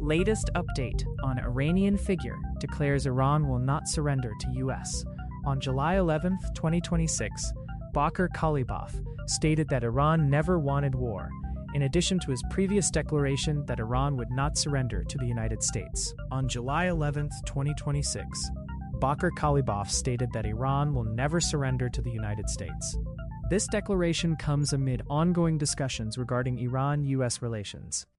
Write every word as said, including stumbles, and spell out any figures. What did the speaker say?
Latest update on Iranian figure declares Iran will not surrender to U S. On July eleventh, twenty twenty-six, Baquer Kalibaf stated that Iran never wanted war, in addition to his previous declaration that Iran would not surrender to the United States. On July eleventh, twenty twenty-six, Baquer Kalibaf stated that Iran will never surrender to the United States. This declaration comes amid ongoing discussions regarding Iran-U S relations.